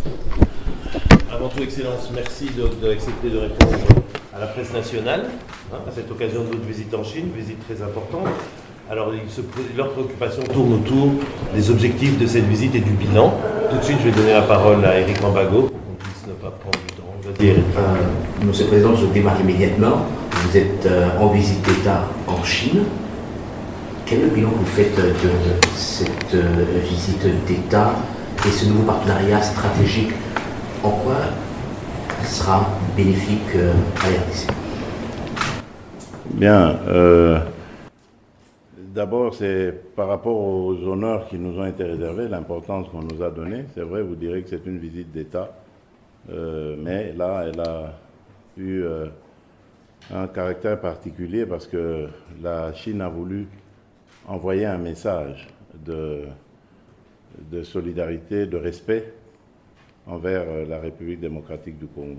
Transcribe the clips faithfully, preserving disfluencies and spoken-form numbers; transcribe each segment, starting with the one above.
Avant tout, Excellence, merci d'accepter de, de répondre à la presse nationale, hein, à cette occasion de votre visite en Chine, visite très importante. Alors, il se, leur préoccupation tourne autour des objectifs de cette visite et du bilan. Tout de suite, je vais donner la parole à Éric Rambago, pour qu'on puisse ne pas prendre du temps. Dire, euh, Monsieur le Président, je démarre immédiatement. Vous êtes euh, en visite d'État en Chine. Quel est le bilan que vous faites de, de cette euh, visite d'État et ce nouveau partenariat stratégique? En quoi sera bénéfique euh, à la R D C? Bien. Euh, D'abord, c'est par rapport aux honneurs qui nous ont été réservés, l'importance qu'on nous a donnée. C'est vrai, vous direz que c'est une visite d'État, euh, mais là, elle a eu euh, un caractère particulier parce que la Chine a voulu envoyer un message de, de solidarité, de respect envers la République démocratique du Congo.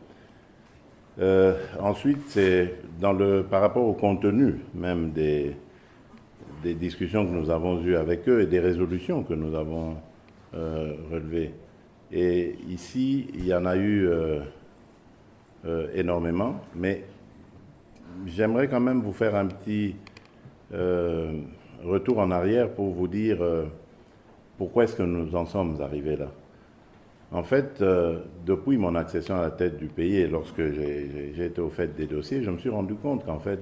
Euh, ensuite, c'est dans le, par rapport au contenu même des, des discussions que nous avons eues avec eux et des résolutions que nous avons euh, relevées. Et ici, il y en a eu euh, euh, énormément, mais j'aimerais quand même vous faire un petit euh, retour en arrière pour vous dire euh, pourquoi est-ce que nous en sommes arrivés là. En fait, euh, depuis mon accession à la tête du pays et lorsque j'ai été au fait des dossiers, je me suis rendu compte qu'en fait,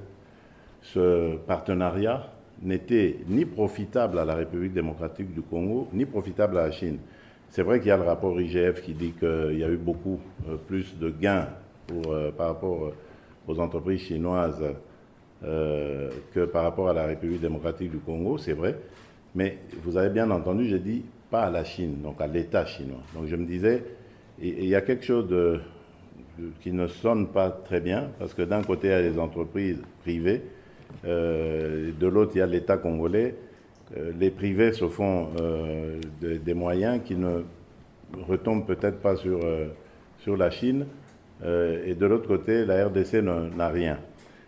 ce partenariat n'était ni profitable à la République démocratique du Congo, ni profitable à la Chine. C'est vrai qu'il y a le rapport I G F qui dit qu'il y a eu beaucoup euh, plus de gains pour, euh, par rapport aux entreprises chinoises euh, que par rapport à la République démocratique du Congo, c'est vrai. Mais vous avez bien entendu, j'ai dit pas à la Chine, donc à l'État chinois. Donc je me disais, il y a quelque chose de, de, qui ne sonne pas très bien, parce que d'un côté, il y a les entreprises privées, euh, de l'autre, il y a l'État congolais. Euh, les privés se font euh, de, des moyens qui ne retombent peut-être pas sur, euh, sur la Chine, euh, et de l'autre côté, la R D C n'a rien.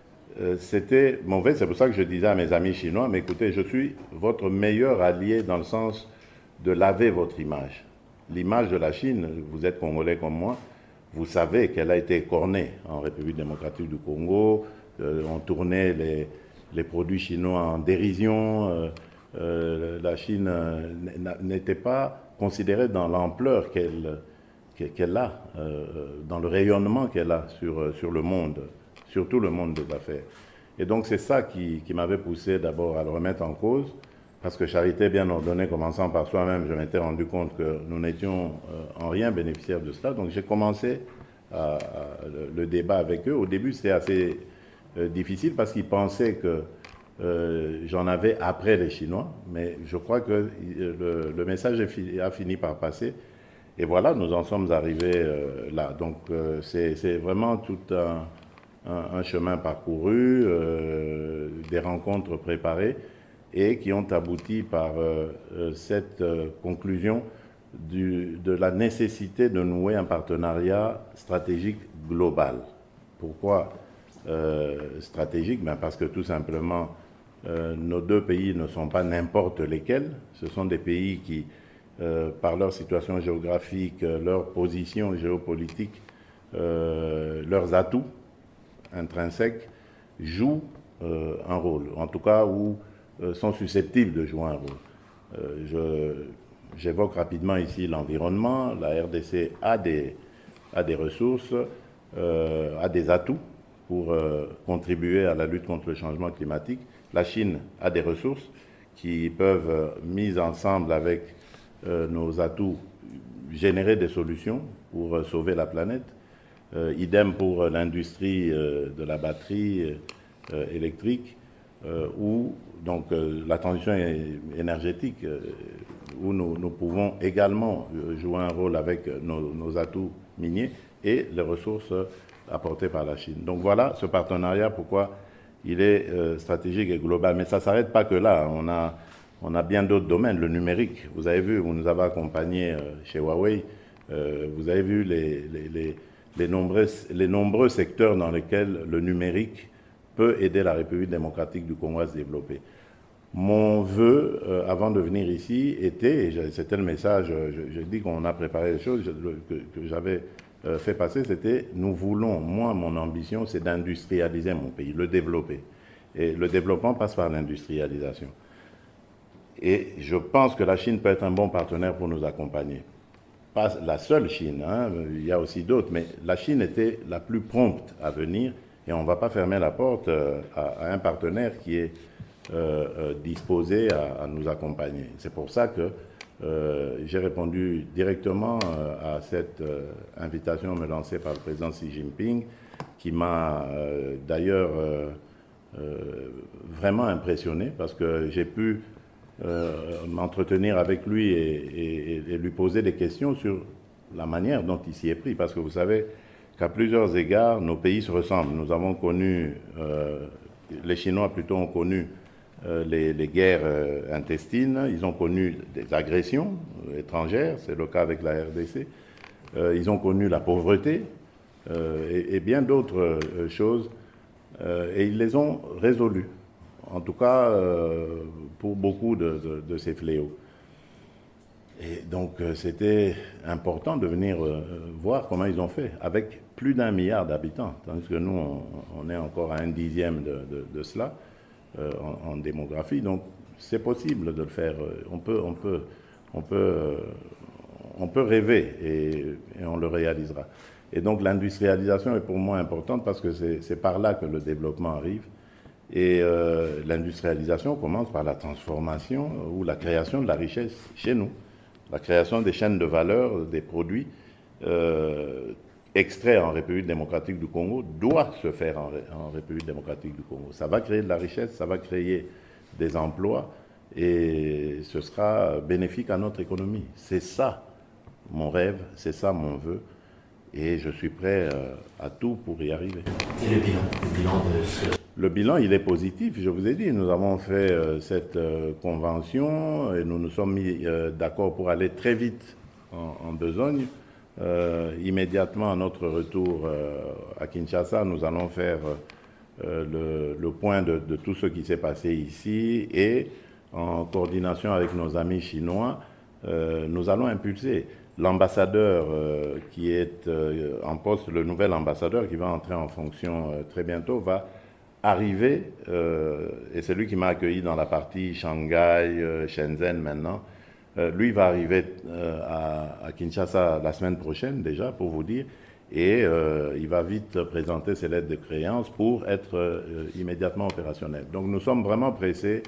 C'était mauvais, c'est pour ça que je disais à mes amis chinois, mais écoutez, je suis votre meilleur allié dans le sens de laver votre image. L'image de la Chine, vous êtes congolais comme moi, vous savez qu'elle a été écornée en République démocratique du Congo, euh, on tournait les, les produits chinois en dérision, euh, euh, la Chine euh, n'était pas considérée dans l'ampleur qu'elle qu'elle a, euh, dans le rayonnement qu'elle a sur, sur le monde, surtout le monde des affaires. Et donc c'est ça qui, qui m'avait poussé d'abord à le remettre en cause, parce que charité bien ordonnée, commençant par soi-même, je m'étais rendu compte que nous n'étions euh, en rien bénéficiaires de cela. Donc j'ai commencé à, à, le, le débat avec eux. Au début, c'était assez euh, difficile parce qu'ils pensaient que euh, j'en avais après les Chinois, mais je crois que le, le message a fini par passer. Et voilà, nous en sommes arrivés euh, là. Donc euh, c'est vraiment tout un, un, un chemin parcouru, euh, des rencontres préparées, et qui ont abouti par euh, cette euh, conclusion du, de la nécessité de nouer un partenariat stratégique global. Pourquoi euh, stratégique? Ben parce que tout simplement, euh, nos deux pays ne sont pas n'importe lesquels. Ce sont des pays qui, euh, par leur situation géographique, leur position géopolitique, euh, leurs atouts intrinsèques, jouent euh, un rôle. En tout cas, où sont susceptibles de jouer un rôle. Euh, J'évoque rapidement ici l'environnement. La R D C a des, a des ressources, euh, a des atouts pour euh, contribuer à la lutte contre le changement climatique. La Chine a des ressources qui peuvent, euh, mises ensemble avec euh, nos atouts, générer des solutions pour euh, sauver la planète. Euh, idem pour euh, l'industrie euh, de la batterie euh, électrique, euh, où donc euh, la transition énergétique, euh, où nous, nous pouvons également jouer un rôle avec nos, nos atouts miniers et les ressources apportées par la Chine. Donc voilà ce partenariat, pourquoi il est euh, stratégique et global. Mais ça ne s'arrête pas que là. On a, on a bien d'autres domaines. Le numérique, vous avez vu, vous nous avez accompagnés euh, chez Huawei, euh, vous avez vu les, les, les, les, nombreux, les nombreux secteurs dans lesquels le numérique peut aider la République démocratique du Congo à se développer. Mon vœu, euh, avant de venir ici, était, et c'était le message, j'ai dit qu'on a préparé les choses, je, que, que j'avais euh, fait passer, c'était, nous voulons, moi, mon ambition, c'est d'industrialiser mon pays, le développer. Et le développement passe par l'industrialisation. Et je pense que la Chine peut être un bon partenaire pour nous accompagner. Pas la seule Chine, hein, il y a aussi d'autres, mais la Chine était la plus prompte à venir et on ne va pas fermer la porte euh, à, à un partenaire qui est euh, euh, disposé à, à nous accompagner. C'est pour ça que euh, j'ai répondu directement euh, à cette euh, invitation me lancée par le président Xi Jinping, qui m'a euh, d'ailleurs euh, euh, vraiment impressionné parce que j'ai pu Euh, m'entretenir avec lui et, et, et lui poser des questions sur la manière dont il s'y est pris. Parce que vous savez qu'à plusieurs égards, nos pays se ressemblent. Nous avons connu, euh, les Chinois plutôt ont connu euh, les, les guerres euh, intestines, ils ont connu des agressions euh, étrangères, c'est le cas avec la R D C, euh, ils ont connu la pauvreté euh, et, et bien d'autres euh, choses, euh, et ils les ont résolues. En tout cas, euh, pour beaucoup de, de, de ces fléaux. Et donc, euh, c'était important de venir euh, voir comment ils ont fait, avec plus d'un milliard d'habitants, tandis que nous, on, on est encore à un dixième de, de, de cela euh, en, en démographie. Donc, c'est possible de le faire. On peut, on peut, on peut, euh, on peut rêver et, et on le réalisera. Et donc, l'industrialisation est pour moi importante parce que c'est par là que le développement arrive. Et euh, l'industrialisation commence par la transformation ou la création de la richesse chez nous. La création des chaînes de valeur, des produits euh, extraits en République démocratique du Congo doit se faire en, en République démocratique du Congo. Ça va créer de la richesse, ça va créer des emplois et ce sera bénéfique à notre économie. C'est ça mon rêve, c'est ça mon vœu. Et je suis prêt euh, à tout pour y arriver. Et le bilan, le bilan de ce... Le bilan, il est positif, je vous ai dit. Nous avons fait euh, cette euh, convention et nous nous sommes mis euh, d'accord pour aller très vite en, en besogne. Euh, immédiatement, à notre retour euh, à Kinshasa, nous allons faire euh, le, le point de, de tout ce qui s'est passé ici et en coordination avec nos amis chinois, euh, nous allons impulser. L'ambassadeur euh, qui est euh, en poste, le nouvel ambassadeur qui va entrer en fonction euh, très bientôt, va arriver, euh, et c'est lui qui m'a accueilli dans la partie Shanghai, euh, Shenzhen maintenant, euh, lui va arriver euh, à, à Kinshasa la semaine prochaine déjà, pour vous dire, et euh, il va vite présenter ses lettres de créance pour être euh, immédiatement opérationnel. Donc nous sommes vraiment pressés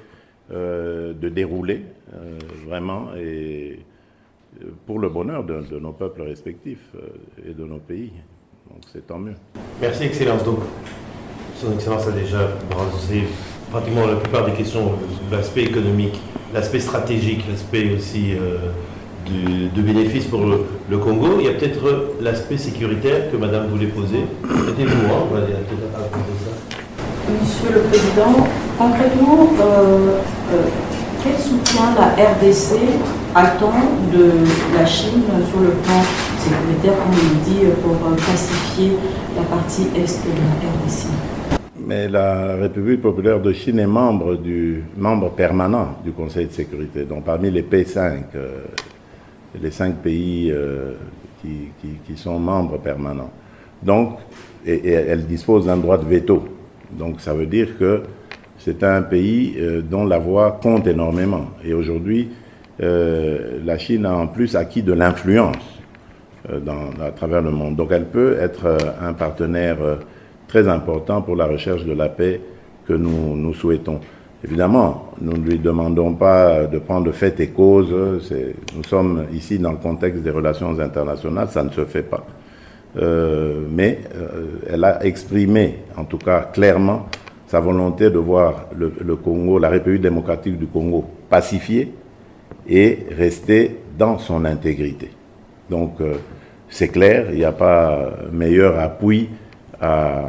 euh, de dérouler, euh, vraiment, et pour le bonheur de, de nos peuples respectifs euh, et de nos pays. Donc c'est tant mieux. Merci, Excellence. Donc, Son Excellence a déjà brassé pratiquement la plupart des questions, l'aspect économique, l'aspect stratégique, l'aspect aussi euh, de, de bénéfices pour le, le Congo. Il y a peut-être l'aspect sécuritaire que Madame voulait poser. Mettez-vous, hein, on va peut-être raconter ça. Monsieur le Président, concrètement, euh, euh, quel soutien la R D C attend de la Chine sur le plan sécuritaire, comme il dit, pour pacifier la partie est de la R D C? Mais la République populaire de Chine est membre, du, membre permanent du Conseil de sécurité. Donc parmi les P cinq, euh, les cinq pays euh, qui, qui, qui sont membres permanents. Donc, et, et elle dispose d'un droit de veto. Donc ça veut dire que c'est un pays euh, dont la voix compte énormément. Et aujourd'hui, euh, la Chine a en plus acquis de l'influence euh, à travers le monde. Donc elle peut être euh, un partenaire euh, très important pour la recherche de la paix que nous, nous souhaitons. Évidemment, nous ne lui demandons pas de prendre fait et cause. Nous sommes ici dans le contexte des relations internationales, ça ne se fait pas. Euh, mais euh, elle a exprimé, en tout cas clairement, sa volonté de voir le, le Congo, la République démocratique du Congo, pacifiée et rester dans son intégrité. Donc, euh, c'est clair, il n'y a pas meilleur appui à,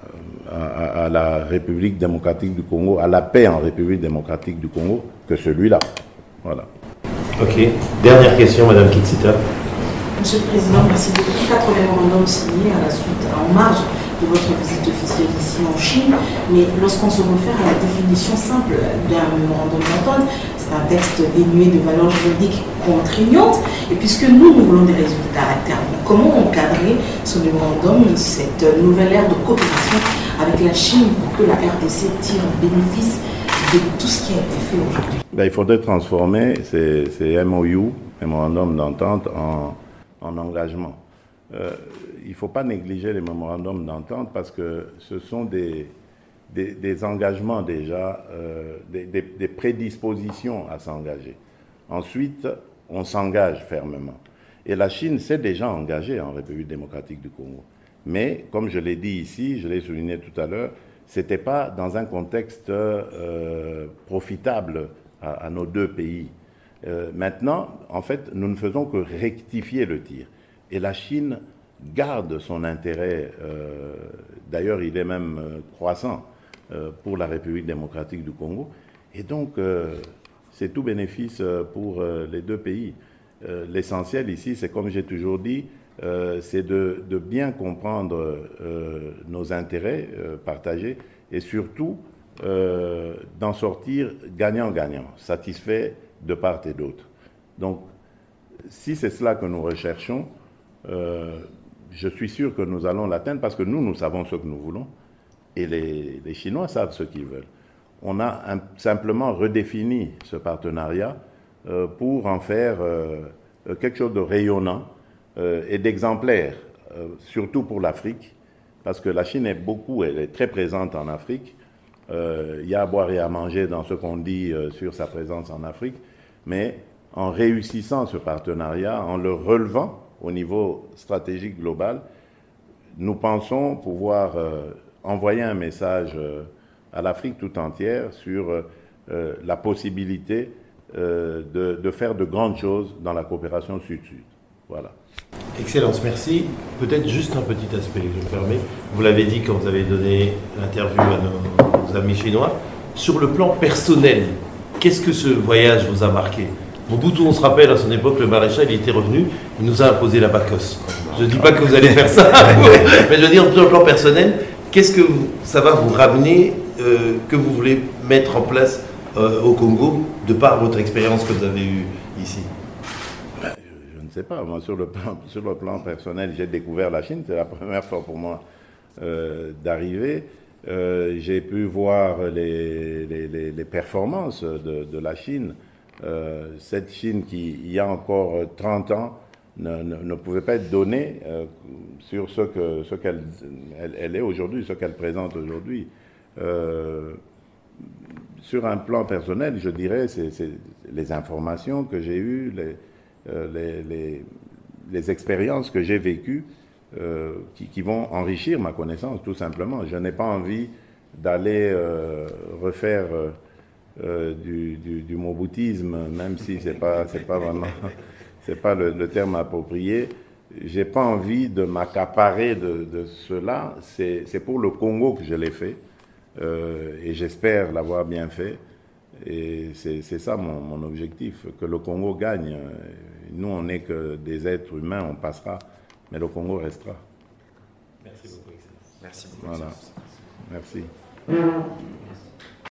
à, à la République démocratique du Congo, à la paix en République démocratique du Congo, que celui-là. Voilà. Ok. Dernière question, Madame Kitsita. Monsieur le Président, merci beaucoup. Quatre mémorandums signés à la suite, en marge de votre visite officielle ici en Chine, mais lorsqu'on se réfère à la définition simple d'un mémorandum d'entente, c'est un texte dénué de valeur juridique contraignante, et puisque nous, nous voulons des résultats à terme, comment encadrer ce mémorandum, cette nouvelle ère de coopération avec la Chine pour que la R D C tire bénéfice de tout ce qui a été fait aujourd'hui? Ben, il faudrait transformer ces, ces M O U, mémorandum d'entente, en, en engagement. Euh, il ne faut pas négliger les mémorandums d'entente parce que ce sont des, des, des engagements déjà, euh, des, des, des prédispositions à s'engager. Ensuite, on s'engage fermement. Et la Chine s'est déjà engagée en République démocratique du Congo. Mais, comme je l'ai dit ici, je l'ai souligné tout à l'heure, ce n'était pas dans un contexte euh, profitable à, à nos deux pays. Euh, maintenant, en fait, nous ne faisons que rectifier le tir. Et la Chine garde son intérêt, euh, d'ailleurs il est même euh, croissant euh, pour la République démocratique du Congo. Et donc, euh, c'est tout bénéfice pour euh, les deux pays. Euh, l'essentiel ici, c'est comme j'ai toujours dit, euh, c'est de, de bien comprendre euh, nos intérêts euh, partagés et surtout euh, d'en sortir gagnant-gagnant, satisfait de part et d'autre. Donc, si c'est cela que nous recherchons, Euh, je suis sûr que nous allons l'atteindre parce que nous, nous savons ce que nous voulons et les, les Chinois savent ce qu'ils veulent. On a un, simplement redéfini ce partenariat euh, pour en faire euh, quelque chose de rayonnant euh, et d'exemplaire, euh, surtout pour l'Afrique, parce que la Chine est beaucoup, elle est très présente en Afrique. Euh, il y a à boire et à manger dans ce qu'on dit euh, sur sa présence en Afrique, mais en réussissant ce partenariat, en le relevant au niveau stratégique global, nous pensons pouvoir euh, envoyer un message euh, à l'Afrique tout entière sur euh, la possibilité euh, de, de faire de grandes choses dans la coopération sud-sud. Voilà. Excellence, merci. Peut-être juste un petit aspect, je me permets. Vous l'avez dit quand vous avez donné l'interview à nos, nos amis chinois. Sur le plan personnel, qu'est-ce que ce voyage vous a marqué? Mobutu, on se rappelle, à son époque, le maréchal, il était revenu, il nous a imposé la Bacchus. Je ne dis pas que vous allez faire ça, mais je veux dire, sur le plan personnel, qu'est-ce que ça va vous ramener, euh, que vous voulez mettre en place euh, au Congo, de par votre expérience que vous avez eue ici? Je, je ne sais pas. Moi, sur le plan, sur le plan personnel, j'ai découvert la Chine. C'est la première fois pour moi euh, d'arriver. Euh, j'ai pu voir les, les, les, les performances de, de la Chine. Euh, cette Chine qui, il y a encore trente ans, ne, ne, ne pouvait pas être donnée euh, sur ce que, ce qu'elle elle, elle est aujourd'hui, ce qu'elle présente aujourd'hui. Euh, sur un plan personnel, je dirais, c'est, c'est les informations que j'ai eues, les, euh, les, les, les expériences que j'ai vécues euh, qui, qui vont enrichir ma connaissance, tout simplement. Je n'ai pas envie d'aller euh, refaire... Euh, Euh, du, du, du mobutisme, même si c'est pas c'est pas vraiment c'est pas le, le terme approprié. J'ai pas envie de m'accaparer de, de cela. C'est c'est pour le Congo que je l'ai fait euh, et j'espère l'avoir bien fait. Et c'est c'est ça mon, mon objectif, que le Congo gagne. Nous on n'est que des êtres humains, on passera, mais le Congo restera. Merci beaucoup, Excellence. Merci beaucoup. Voilà. Merci.